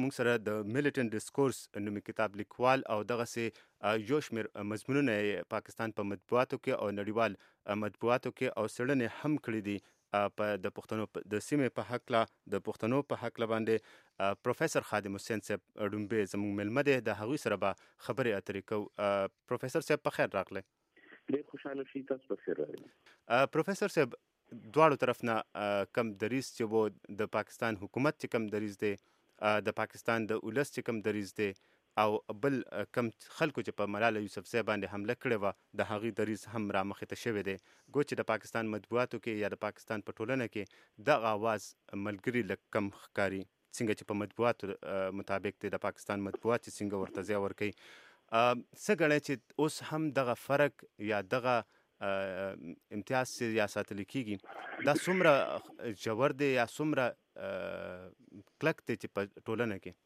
موږ سره د میلیټنټ ډیسکورس نومي کتاب لیکوال او دغسې یو شمېر مضمونونه یې پاکستان په مطبوعاتو کې او نړیوال مطبوعاتو کې او څېړنې هم کړي دي په د پښتنو د سیمې په هکله د پښتنو په هکله باندې پروفیسر خادم حسین صاحب ډومبې زموږ میلمه دی، د هغوی سره به خبرې اترې کوو. پروفیسر صاحب په خیر راغلی. ډېر خوشحاله شئ، تاسو په خیر راغلی. پروفیسر صاحب دواړو طرف نه کم دریځ چې و د پاکستان حکومت چې کم دریځ دی، د پاکستان د ولس چې کم دریځ دی او بل کم خلکو چې په ملاله یوسفزۍ باندې حمله کړې وه د هغوی دریځ هم رامخې ته شوی دی. ګو چې د پاکستان مطبوعاتو کې یا د پاکستان په ټولنه کې دغه آواز ملګري لږ کم ښکاري، څنګه چې په مطبوعاتو مطابق دی د پاکستان مطبوعات چې څنګه ورته ځای ورکوي. څه ګڼئ چې اوس هم دغه فرق یا دغه امتیاز چې یا ساتل کېږي دا څومره ژور دی یا څومره کلک دی چې په ټولنه کې؟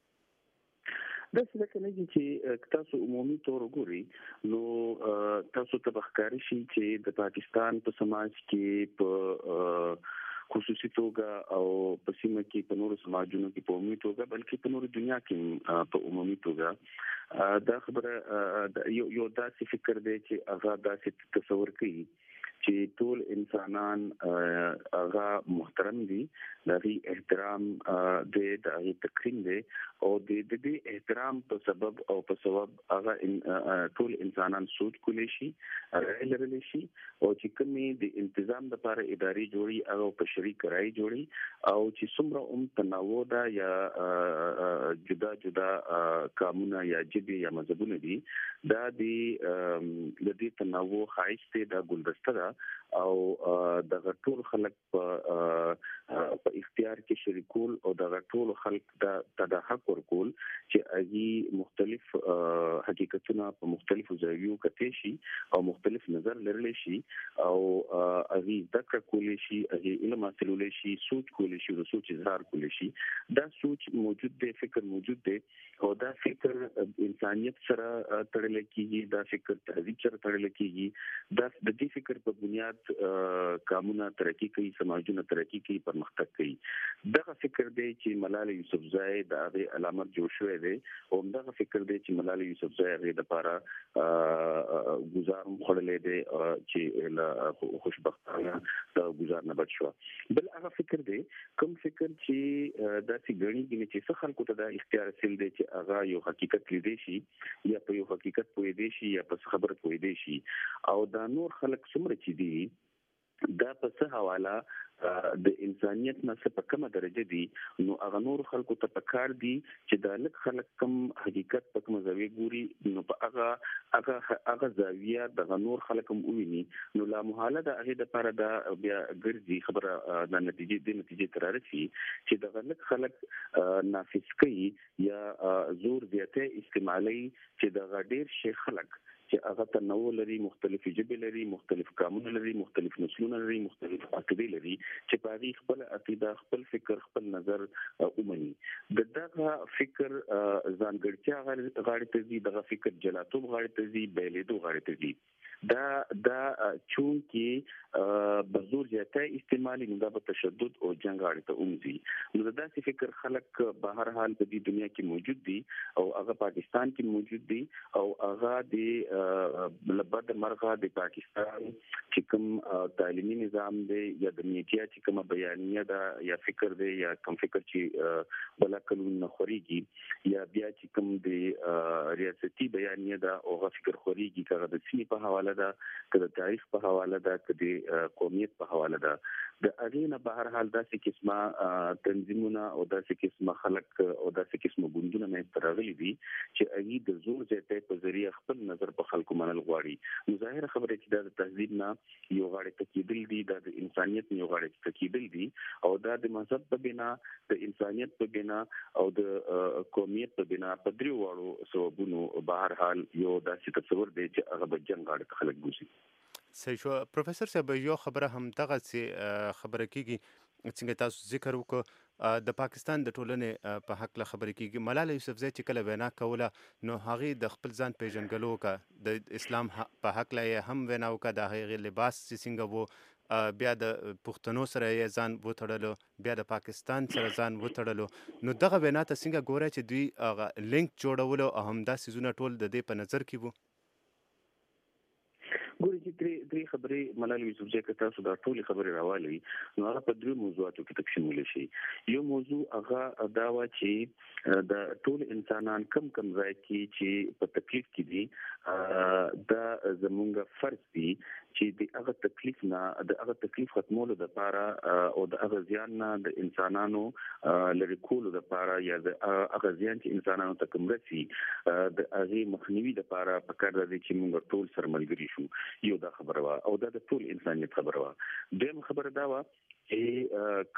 داسې ده که نه چې تاسو عمومي طور وګورئ نو تاسو ته به ښکاره شي چې د پاکستان په سماج کې په خصوصي توګه او په سیمه کې په نورو سماجونو کې په عمومي توګه بلکې په نورو دنیا کې په عمومي توګه دا خبره یو داسې فکر دی چې هغه داسې تصور کوي چې ټول انسانان هغه محترم دي، د هغوی احترام دی، د هغوی تکریم دی او د دې احترام په سبب او په سبب هغه ټول انسانان سود کولی شي، رایې لرلی شي او چې کومې د انتظام لپاره ادارې جوړي هغه په شریک رایې جوړي او چې څومره هم تنوع ده یا جدا جدا قومونه یا ژبې یا مذهبونه دي، دا د دې تنوع ښایست دی، دا ګلدسته ده او دغه ټول خلک په اختیار کې شریکول او دغه ټول خلک د حق ورکول چې هغوی مختلف حقیقتونه په مختلفو زاویو کتلی شي او مختلف نظر لرلی شي او هغوی زده کړه کولی شي، هغوی علم حاصلولی شي، سوچ کولی شي، د سوچ اظهار کولی شي. دا سوچ موجود دی، فکر موجود دی او دا فکر انسانیت سره تړلی کېږي، دا فکر تهذیب سره تړلی کېږي، دا د دې فکر په بنیاد قومونه ترقي کوي، سماجونه ترقي کوي، پرمختګ کوي. دغه فکر دی چې ملاله یوسفزۍ د هغې علامت جوړ شوی دی او همدغه فکر دی چې ملاله یوسفزۍ هغې دپاره ګزار هم خوړلی دی چې له خوشبختانه د ګزار نه بچ شوه. بل هغه فکر دی کوم فکر چې داسې ګڼي چې څه خلکو ته دا اختیار حاصل دی چې هغه یو حقیقت لیدی شي یا په یو حقیقت پوهېدی شي یا په خبره پوهېدی شي او دا نور خلک څومره چې دي دا په څه حواله د انسانیت نه څه په کومه درجه دي، نو هغه نور خلکو ته پکار دي چې دا لږ خلک کم حقیقت په کومه زاویه ګوري نو په هغه زاویه دغه نور خلک هم وویني، نو لا محاله د هغې دپاره دا بیا ګرځي خبره د نتیجې ته رارسي چې دغه لږ خلک نافذ کوي یا زور زیاتی استعمالوي چې دغه ډېر شي خلک چې هغه تنوع لري، مختلفې ژبې لري، مختلف قومونه لري، مختلف نسلونه لري، مختلف عقیدې لري چې په هغې خپل عقیده، خپل فکر، خپل نظر ومني. د دغه فکر ځانګړتیا غاړې ته ځي، دغه فکر جلاتوب غاړې ته ځي، بیلېدو غاړې ته ځي. دا چون کې به زور زیاتی استعمالي نو دا به تشدد او جنګ غاړې ته ومځي. نو د داسې فکر خلک به هر حال په دې دنیا کې موجود دي او هغه پاکستان کې موجود دي او هغه د لبد مرغه د پاکستان چې کوم تعلیمي نظام دی یا د میډیا چې کومه بیانیه ده یا فکر دی یا کوم فکر چې بلا قانون نه خوريږي یا بیا چې کوم د ریاستي بیانیه ده او هغه فکر خوريږي که د سیمې په حواله ده، که د تاریخ په حواله ده، که د قومیت په حواله ده، د هغې نه به هر حال داسې قسمه تنظیمونه او داسې قسمه خلک او داسې قسمه ګوندونه منځته راغلي دي چې هغوی د زور زیاتی په ذریعه خپل نظر په خلکو منل غواړي. نو ظاهره خبره چې دا د تهذیب نه یو غاړې ته کېدل دي، دا د انسانیت نه یو غاړې ته کېدل دي او دا د مذهب په بنا، د انسانیت په بنا او د قومیت په بنا په دریو واړو سببونو به هر حال یو داسې تصور دی چې هغه به جنګ غاړې ته خلک بوځي. صحیح شو. پروفیسر صاحب یو خبره هم دغسې خبره کېږي څنګه تاسو ذکر وکړو د پاکستان د ټولنې په هکله خبرې کېږي. ملاله یوسفزۍ چې کله وینا کوله نو هغې د خپل ځان پیژنګلو وکړه، د اسلام په هکله یې هم وینا وکړه، د هغې لباس چې څنګه و بیا د پښتنو سره یې ځان وتړلو، بیا د پاکستان سره ځان وتړلو، نو دغه وینا ته څنګه ګورئ چې دوی هغه لینک جوړولو او همدا څیزونه ټول د دې په نظر کې وو؟ ګورې چې درې خبرې ملال یوسفزی که تاسو دا ټولې خبرې راوالئ نو هغه په درې موضوعاتو کې تقسیمولی شي. یو موضوع هغه دا وه چې د ټول انسانان کم ځای کې چې په تکلیف کې دي دا زمونږ فرض دي چې د هغه تکلیف ختمولو دپاره او د هغه زیان نه د انسانانو لرې کولو دپاره یا د هغه زیان چې انسانانو ته کوم رسي د هغې مخنیوي دپاره پکار ده چې موږ ټول سره ملګري شو. یو دا خبره وه او دا د ټول انسانیت خبره وه. دویم خبره دا وه چې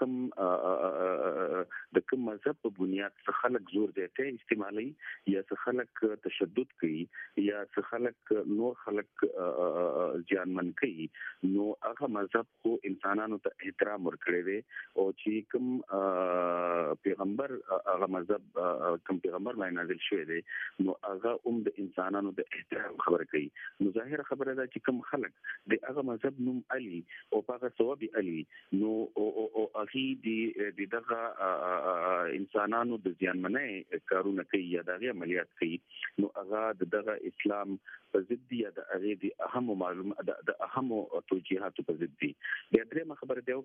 د کوم مذهب په بنیاد څه خلک زور زیاتی استعمالوي یا څه خلک تشدد کوي یا څه خلک نور خلک زیانمن کوي، نو هغه مذهب خو انسانانو ته احترام ورکړی دی او چې کوم پیغمبر هغه مذهب کوم پیغمبر باندې نازل شوی دی نو هغه هم د انسانانو د احترام خبره کوي. نو ظاهره خبره ده چې کوم خلک د هغه مذهب نوم علي او هغه ثواب علي نو او هغه د دغه انسانانو د زیانمنۍ کارونه کوي یا دغه عملیات کوي نو هغه دغه اسلام په ضد دي یا د هغه د اهم معلومات د اهم توجیهاتو په ضد دي. بیا درېمه خبره دی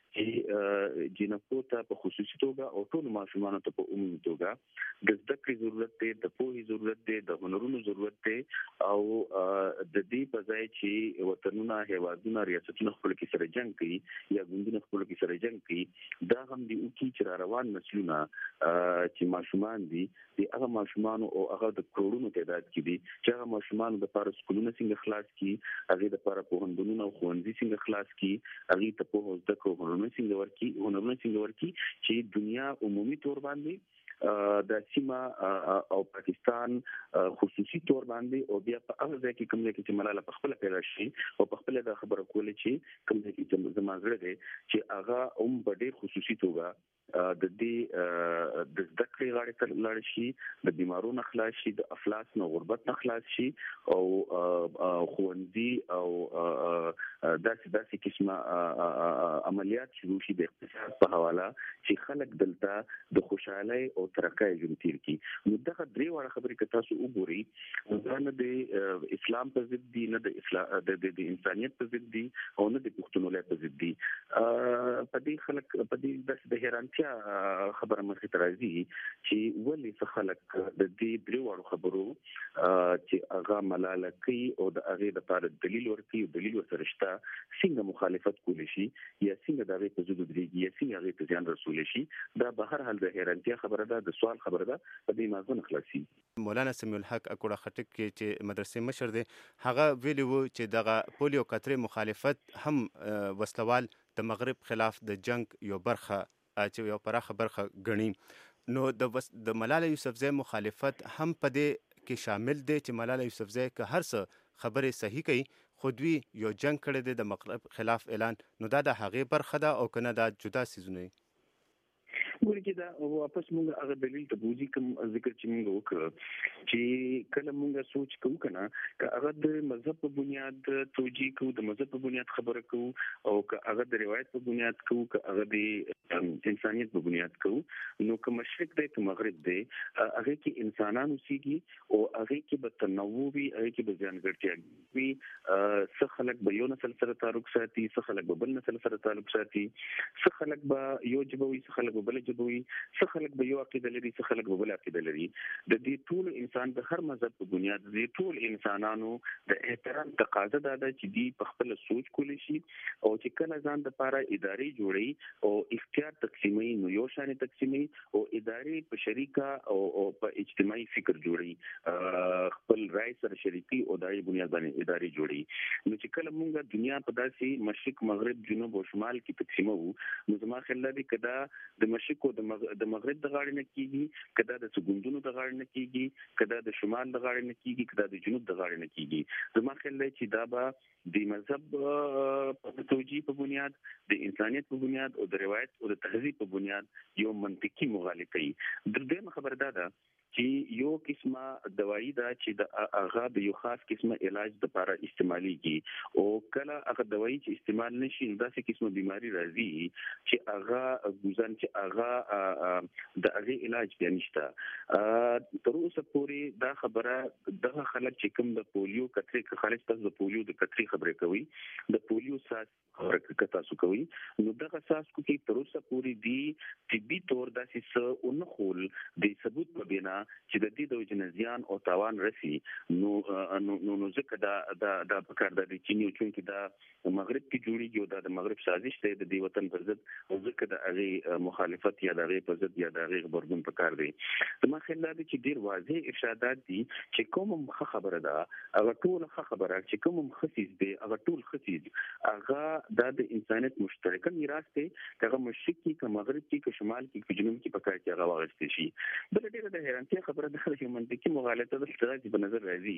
چې جنکو ته په خصوصي توګه او ټول ماشومانو ته په عمومي توګه د زده کړې ضرورت دی، د پوهې ضرورت دی، د هنرونو ضرورت دی او د دې په ځای چې وطنونه هیوادونه ریاستونه خپل کې سره جنگ کوي یا ګوندونه خپل کې سره جنگ کوي دا هم د اوکی چې روان نسلونه چې ماشومان دي د هغه ماشومان او هغه د کروڑونو تعداد کې دي چې هغه ماشومان د لپاره سکولونه څنګه خلاص کی، هغه د لپاره پوهنتونونه او ښوونځي څنګه خلاص کی، هغه ته په زده کړو هنرونه څنګه ورکی چې دنیا عمومي تور باندې د سیمه او پاکستان خصوصي تور باندې او بیا په هغه ځای کې کوم ځای چې ملاله په خپل پیدا شي او په خپل د خبرو کولې چې کوم ځای کې زمازړه دي چې هغه په ډېر خصوصي توګه د دې د زده کړې غاړې ته لاړ شي، د بیمارونو خلاص شي، د افلاس نه غربت نه خلاص شي او ښوونځي او داسې قسمه عملیات شروع شي د اقتصاد په حواله چې خلک دلته د خوشحالۍ او ترقۍ ژوند تیر کړي. نو دغه درې واړه خبرې که تاسو وګورئ دا نه د اسلام په ضد دي، نه د انسانیت په ضد دي او نه د پښتونولۍ په ضد دي. په دې خلک په دې د حیرانتیا خبره مخې ته راځي چې ولې څه خلک د دې درې واړو خبرو چې هغه ملاله کوي او د هغې دپاره دلیل ورکوي او دلیل ورسره شته څنګه مخالفت کولی شي یا څنګه د هغې په ضد ودرېږي یا څنګه هغې ته زیان رسولی شي. دا به هر حال د حیرانتیا خبره ده، د سوال خبره ده، په دې مازغه نه خلاصي. مولانا سمیع الحق اکوړه خټک کې چې مدرسې مشر دی هغه ویلي وو چې دغه پولیو قطرې مخالفت هم وسلوال د مغرب خلاف د جنگ یو برخه چې یو پراخه برخه ګڼي. نو د ملاله یوسفزۍ مخالفت هم په دې کې شامل دی چې ملاله یوسفزۍ که هر څه خبرې صحیح کوي خو دوی یو جنگ کړی دی د مغرب خلاف اعلان، نو دا د هغې برخه ده او که نه دا جدا څیزونه دي؟ ګورې چې دا واپس موږ هغه دلیل ته بوځي کوم ذکر چې موږ وکړه چې کله موږ سوچ کوو که نه که هغه د مذهب په بنیاد توجیه کوو، د مذهب په بنیاد خبره کوو او که هغه د روایت په بنیاد کوو، که هغه د انسانیت په بنیاد کوو، نو که مشرق دی که مغرب دی هغې کې انسانان اوسېږي او هغې کې به تنوع وي، هغې کې به ځانګړتیا وي. څه خلک به یو نسل سره تعلق ساتي، څه خلک به بل نسل سره تعلق ساتي، څه خلک به یو ژبه وي، څه خلک به بله ژبه وي، څه خلک به یو عقیده لري، څه خلک به بل عقیده لري. د دې ټول انسان د هر مذهب په بنیاد د ټول انسانانو د احترام تقاضا دا ده چې دوی په خپل سوچ کولی شي او چې کله ځان دپاره ادارې جوړوي او اختیار تقسیموي نو یو شانې تقسیموي او ادارې په شریکه او په اجتماعي فکر جوړوي، خپل رای سره شریکي او دغې بنیاد باندې ادارې جوړوي. نو چې کله مونږ دنیا په داسې مشرق مغرب جنوب او شمال کې تقسیموو نو زما خیال دی که دا د مشرق او د مغرب د غاړې نه کېږي، که دا د څه د غاړې نه کېږي، که دا د شمال د غاړې نه کېږي، که دا د جنوب د غاړې نه کېږي. زما خیال دی چې دا به د مذهب په توجیه په بنیاد، د انسانیت په بنیاد او د روایت او د تهذیب په بنیاد یو منطقي مغالطه وي. دویمه خبره دا ده چې یو قسمه دوايي دا چې د هغه د یو خاص قسمه علاج لپاره استعماليږي او کله هغه دوايي چې استعمال نشي دا څه قسمه بيماري راځي چې هغه ګوزن چې هغه د هغه علاج بیا نشته. تر اوسه پورې دا خبره دغه خلک چې کوم د پولیو کترې خالص تاسو د پولیو د کترې خبرې کوي د پولیو ساس خبره تاسو کوي نو دغه ساس کو کې تر اوسه پورې دی طبي تور داسې څه اونخول د ثبوت په بنا چې د دې د جنزيان او تاوان رسي نو ځکه دا په کار د چینی او چې دا مغرب کې جوړیږي او د مغرب سازش ته د دې وطن پر ضد او ځکه د هغه مخالفت یا د هغه پر ضد یا د هغه خبرګون په کار دی. زما خیال دی چې ډیر واضح ارشادات دي چې کوم مخه خبره ده هغه ټول خبره چې کوم خصيص دی هغه ټول خصيص هغه د انسانیت مشترک میراث دی هغه مشرق کې که مغرب کې که شمال کې که جنوب کې په کار کې هغه واغستې شي. بل ډیره د حیرانتیا خبره ده چې منطقي مغالطه د ستراتیژي په نظر راځي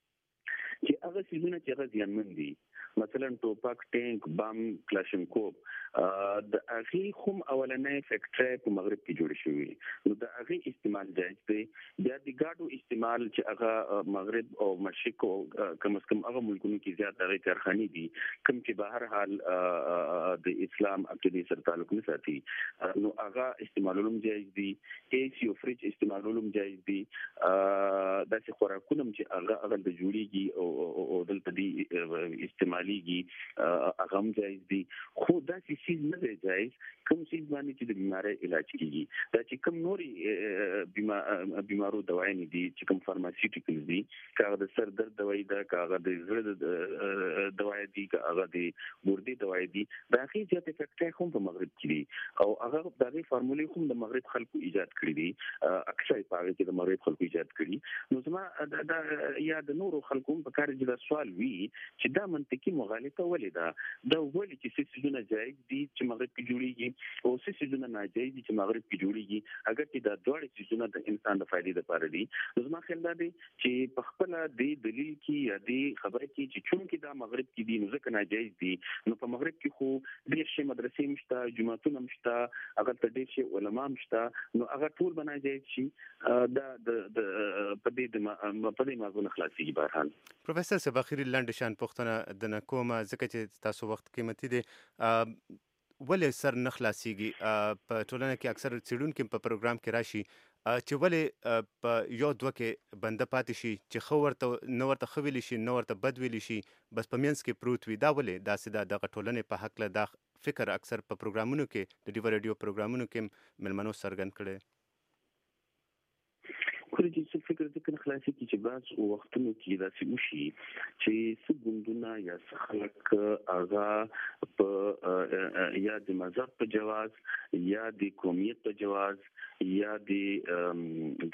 چې هغه سيزونه چې هغه ځانمن دي مثلا ټوپک ټانک بم کلاشینکوف د هغه کوم اولنې فیکټری په مغرب کې جوړ شوی نو د هغه استعمال جایز دی بیا د ګاډو استعمال چې هغه مغرب او مشرق او کم از کم هغه ملکونو کې زیات هغه کارخانه دي کوم چې بهر حال د اسلام عقیده سره تعلق نه ساتي نو هغه استعمالولم جایز دي ایسی او فریج استعمالولم جایز دي داسې خوراکونه چې هغه د جوړیږي او دلته دي استعماليږي هغه هم جایز دي خو دا شیز نه دی جایز کوم شیز باندې چې د بیماری علاج کیږي دا چې کوم نوري بیمارو دوايي نه دي چې کوم فارماسیوټیکلز دي کاغه د سر درد دوايي ده کاغه د زړه دوايي دي کاغه د ګردې دوايي دي دا هغه چې فیکټری هم په مغرب کې دي او هغه د دې فارمولې هم د مغرب خلکو ایجاد کړی دي اکثر پاره چې د مغرب خلکو ایجاد کړی نو زما دا یا د نورو خلکو په کار کې دا سوال وی چې دا منطقي مغالطه ولې ده دا ولې چې سيزونه جایز دي چې مغرب کې جوړیږي او سيزونه ناجایز دي چې مغرب کې جوړیږي اگر چې دا دوه سيزونه د انسان د فائدې لپاره دي نو زما خیال دی چې په خپل د دلیل کې یا د خبره کې چې چون کې دا مغرب کې دي نو ځکه ناجایز دي نو په مغرب کې خو ډېر شي مدرسې مشته جماعتونه مشته هغه ته ډېر شي علما مشته نو هغه ټول بناجایز شي دا د په دې موضوع خلاصي بهرحال پروفیسور صاحب اخیری لاندې شان پوښتنه د نکومه ځکه چې تاسو وخت قیمتي دی ولې سر نه خلاصيږي په ټولنه کې اکثر څېړونکي په پروګرام کې راشي چې ولې په یو دوه کې بنده پاتې شي چې خو ورته نو ورته خو ویلی شي نو ورته بد ویلی شي بس په مینس کې پروت وي دا ولې داسې د ټولنې په حق له دا فکر اکثر په پروګرامونو کې د ډیو ریډیو پروګرامونو کې ملمنو سرګن کړي خو چې فکر ځکه خلاصي کې چې بعض وختونو کې داسې وشي چې څه ګوندونه یا څه خلک هغه په یا د مذهب په جواز یا د قومیت په جواز یا د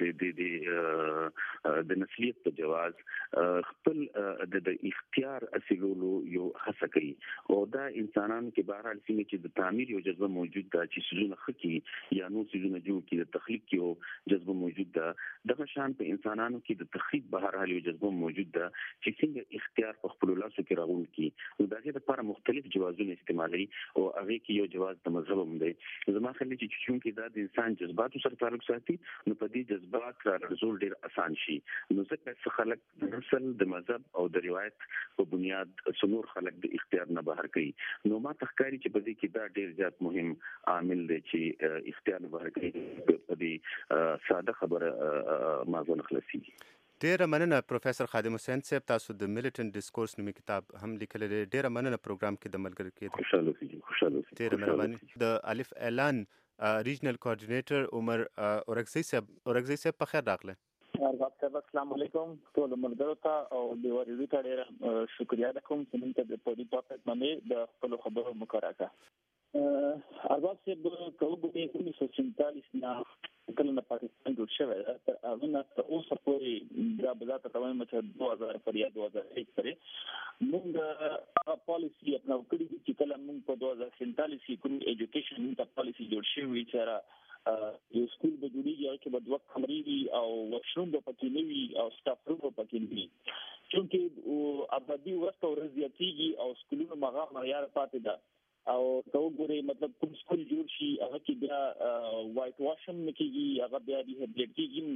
نسلیت په جواز خپل د اختیار اصلولو یو هڅه کوي او دا انسانانو کې بهرحال سیمه چې د تعمیر یو جذبه موجود ده چې سيزونه خکي یا نو سيزونه جوړ کې د تخلیق یو جذبه موجود ده دغه شان په انسانانو کې د تخریب بهرحال یو جذبه موجود ده چې څنګه اختیار په خپل لاسو کې راغون کی نو دغه لپاره مختلف جوازونه استعمالي او هغه کې یو جواز د مذهب هم دی زما خلک چې چونکې دا د انسان جذبات سره تعلق ساتي نو په دې جذبات راځول ډیر اسان شي نو ځکه خلک د نسل د مذهب او د روایت په بنیاد څلور خلک د اختیار نه بهر کوي نو ما تخکاری چې په دې کې دا ډیر زیات مهم عامل دی چې اختیار نه بهر کوي په دې ساده خبره موضوع خلاصي. ډیره مننه پروفیسور خادم حسین صاحب تاسو د میلیټنټ ډیسکورس نومي کتاب هم لیکلی دی ډیره مننه پروګرام کې د ملګری کېدو خوشاله ډیره مهرباني د الف اعلان ریجنل کوارډینیټر عمر اورګزی صاحب په خیر راغله السلام علیکم ټول ملګرو ته او د ورېدو ته ډیره شکریا کوم چې موږ ته په دې ټاپک باندې د خپل خبرو مکرره ارباب صاحب کومه 1947 نه کله نه پاکستان جوړ شوی هغه نه اوسه پورې دا بذات تمام چې 2000 پر یا 2001 پرې موږ پالیسی خپل کړی چې کله موږ په 2047 کې کوم ایجوکیشن ته پالیسی جوړ شوی چې یو سکول به جوړیږي چې به دوه کمرې وي او واشروم به پکې نه وي او سټاف روم به پکې نه وي چونکې ابدي ورته ورزياتيږي او سکولونو مغه معیار پاتې ده او تو ګوري مطلب کوم سکول جوړ شي هغه کې بیا وایټ واشم کیږي هغه بیا ریهابلیټ کیږي نه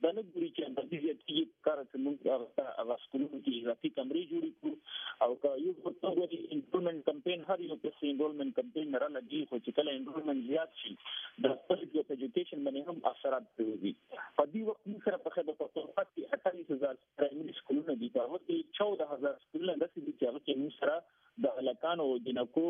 دا نه ګوري چې د دې چې کار چې موږ هغه سکولونو کې اضافي کمرې جوړې کړو او که یو څه وګوري انرولمنت کمپاین هر یو کې انرولمنت کمپاین نه راځي خو چې کله انرولمنت زیات شي د پبلک ایجوکیشن باندې هم اثرات کوي. په دې وخت کې سره په خبره پښتونخوا کې 48,000 پرایمري سکولونه دي او کې 14,000 سکولونه د چې سره د هلکانو او جنکو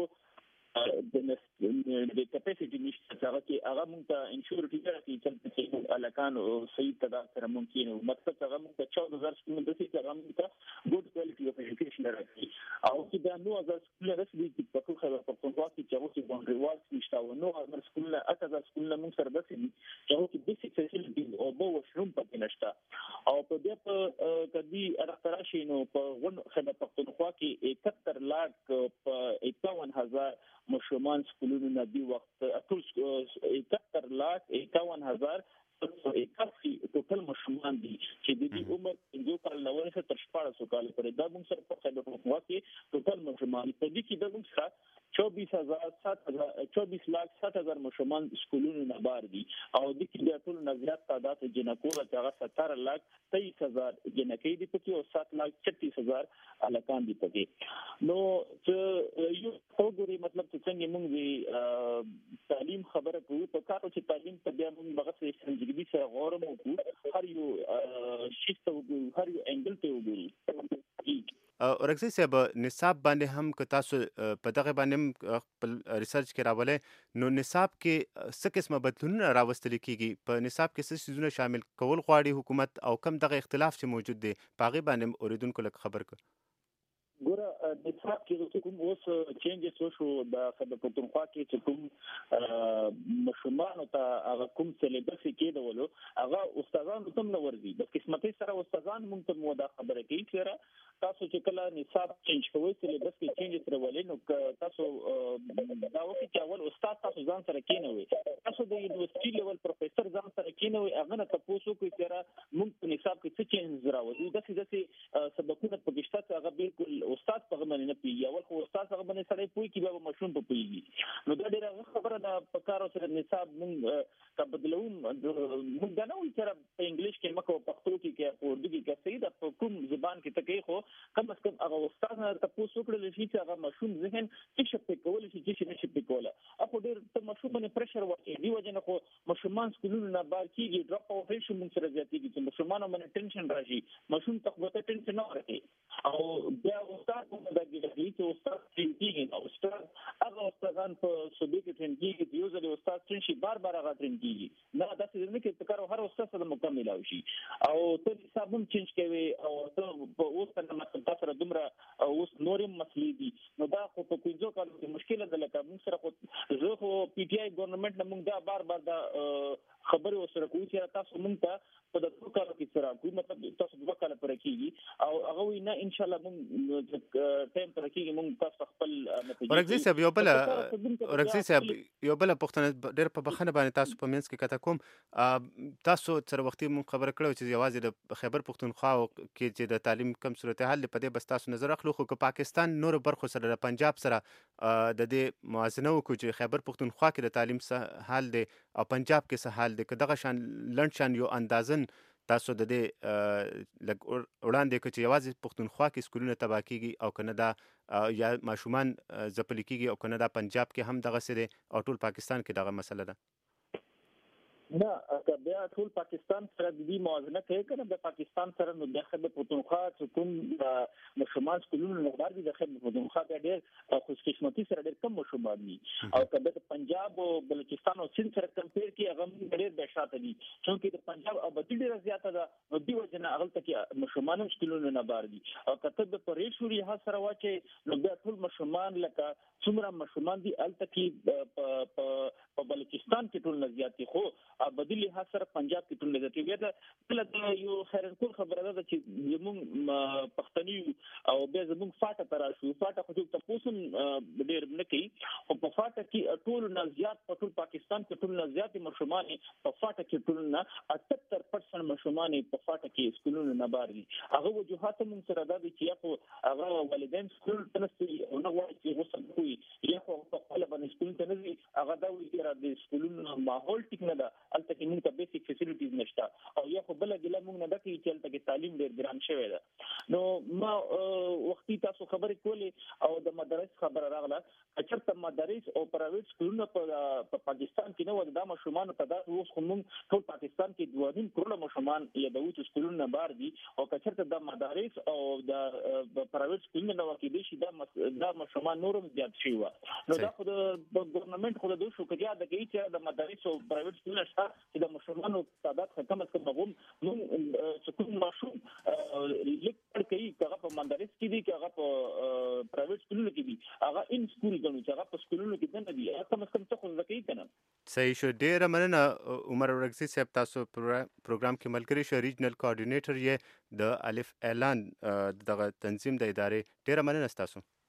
د کیپاسټي نشته هغه موږ ته انشورټي راکړي چې الکان او صحیح تعداد سره ممکن او مطلب هغه موږ ته 14,000 سکول د سې هغه موږ ته ګډ کوالټي اف ایجوکیشن راکړي او چې دا 9,000 سکول رسمي چې په خبره پښتونخوا کې چې هغه باندې ریوارډ نشته او 9,000 سکول 8,000 سکول موږ سره د سې چې هغه کې بیسیک فیسیلیټي او بو وشروم پکې نشته او په دې په کدي راځي نو په خبره پښتونخوا کې 71 لاک په 51,000 مشرومان سکولونو نه دی وخت ټول 71 لاک 51,000 ټوټل مشرومان دي چې د دې عمر 5 کال نه ورسره تر 14 کال پورې دا موږ سره په خبره پښتونخوا کې ټوټل مشرومان په دې کې د موږ سره 24 لاک 60,000 مشرومان سکولونو نه بار دي او د دې د ټول نظریات تعداد جنکو هغه 17 لاک 23,000 جنکې دي پکې او 7 لاک 36,000 الکان دي پکې نو چې یو وګوري مطلب چې څنګه موږ تعلیم خبره کوو په کارو چې تعلیم ته بیا موږ بغیر څنګه سره غور مو کوو هر یو شیفت وګورو هر یو انګل ته وګورو ورغسي صاحب نصاب باندې هم که تاسو په دغه باندې خپل ریسرچ کې راولې نو نصاب کې څه قسمه بدلونونه راوستل کیږي په نصاب کې څه شیزونه شامل کول غواړي حکومت او کم دغه اختلاف چې موجود دی پاغي باندې اوریدونکو لک خبر ک ګوره نصاب کې کوم اوس چینجز وشو د خبر پښتونخوا کې چې کوم مشرومان ته هغه کوم سلیبس کې دیولو هغه استادانو ته نو ورزي د قسمتي سره استادان مونږ ته مو دا خبره کوي چې تاسو چې کله نصاب چینج کوئ سلیبس کې چینجز راولې نو تاسو دا وکړئ چې اول استاد تاسو ځان سره کېنوي تاسو د یونیورسيټي لیول پروفیسور ځان سره کېنوي هغه نه تاسو کوی چې مونږ په نصاب کې څه چینج راوړو داسې سبقونه په کېشته هغه بالکل استاد په باندې نه پیږي اول خو استاد هغه باندې سره پوي کې به مشروم په پیږي نو دا ډیره خبره ده په کارو سره نصاب مونږ کا بدلوم مونږ دا نه وایي چې په انګلیش کې مکو پښتو کې په اردو کې صحیح ده په کوم زبان کې تکي خو کم از کم هغه استاد نه تاسو کړل شي چې هغه مشروم ذهن څه شي په کول شي چې نشي په کوله اپو ډیر ته مشروم باندې پریشر ورکړي دی وجه خو مشرومان سکولونو نه بار کیږي ډراپ اوټ ریشو مونږ سره زیاتېږي چې مشرومان باندې ټینشن راشي مشروم تخبطه ټینشن نه ورکړي او بیا استاد دا کېږي چې استاد ټینګي او استاد هغه استادان په صوبې کې ټینګي چې یو ځل استاد ټینشي بار هغه ټینګي نه دا څه نه کې تکرار هر استاد سره مکمل شي او ته حساب هم چینج کوي او ته په اوس څنګه مطلب تاسو دومره اوس نورم مسلې دي نو دا خو په کومو کارو کې مشکله ده لکه موږ سره خو زه خو پی ټی آی ګورنمنت نه موږ دا بار دا خبره وسره کوي چې تاسو موږ ته په دغه کارو کې سره کوم مطلب تاسو د وکاله پر کېږي او هغه وینا ان شاء الله موږ ټایم پر کېږي موږ تاسو خپل ورغزي صاحب یو بل ورغزي صاحب یو بل پښتنه ډېر په بخنه باندې تاسو په منځ کې کته کوم تاسو تر وختي موږ خبر کړو چې یوازې د خیبر پښتونخوا کې چې د تعلیم کم صورتحال په دې بس تاسو نظر اخلو خو که پاکستان نور برخو سره د پنجاب سره د دې موازنه وکړو چې خیبر پښتونخوا کې د تعلیم حال دی او پنجاب کې څه حال دی که دغه شان لنډ شان یو اندازن تاسو د دې لګ وړاندې چې یوازې پښتونخوا کې سکولونه تباه کیږي او کنه دا یا ماشومان ځپل کیږي او کنه دا پنجاب کې هم دغه سره او ټول پاکستان کې دغه مسله ده نه که بیا ټول پاکستان سره د دې موازنه کوي کنه د پاکستان سره نو د خبر پښتونخوا چې کوم مشرومان سکولونو نه بار دي د خبر پښتونخوا ډېر خوشقسمتي سره ډېر کم مشرومان دي او کله د پنجاب او بلوچستان او سند سره کمپیر کې هغه ډېر بشاته دي چې د پنجاب او بدی ډېر زیاته ده نو دی وجنه هغه ته مشرومان سکولونو نه بار دي او کته د پریشوري ها سره واچي نو بیا ټول مشرومان لکه څومره مشرومان دي التکی په بلوچستان کې ټول نه زیاتې خو بدلی ها سره پنجاب کې ټول لږه بیا د یو خیرن کول خبره ده چې زموږ پښتني او بیا زموږ فاټه تر شو فاټه خو ته پوسم ډېر نه کوي او په فاټه کې ټول نه زیات په ټول پاکستان کې ټول نه زیات مشرومان په فاټه کې ټول نه 78% مشرومان په فاټه کې سکولونو نه بار دي هغه وجوهات موږ سره دا دي چې خو هغه والدین سکول تنسي او نه وایي چې غوسه کوي یا خو په خپل باندې سکول ته نه ځي هغه دا وایي چې د سکولونو ماحول ټیک نه ده البته کې موږ ته بیسیک فیسیلیټیز نشته او یا خو بل تعلیم ډېر ګران شوی ده. نو ما وختي تاسو خبرې کولې او د مدارس خبره راغله چې مدارس او پرایویټ سکولونه په پاکستان کې نه و. د ماشومان په داسې اوس خو موږ ټول پاکستان کې 2.5 کروڑه ماشومان یادو چې سکولونه بار دي او کچرته د مدارس او د پرایویټ سکولونه نو کې دي چې دا ماشومان نورم زیات شي و. نو دا خو د ګورنمنت خو د شکریا د کوي چې د مدارس او پرایویټ سکولونه شته چې د ماشومانو تعداد کم از کم هم نو سکول ماشوم لیکل کوي هغه په مدارس کې دي هغه په پرایویټ سکولونو کې دي هغه ان سکول ګڼو چې هغه په سکولونو کې نه دي هغه کم از کم څه خو ځکه کنه. صحیح شو. ډیره مننه عمر ورغزي صاحب، تاسو پروګرام کې ملګری شو، ریجنل کوارډینیټر یې د الف اعلان دغه تنظیم د ادارې. ډیره مننه تاسو.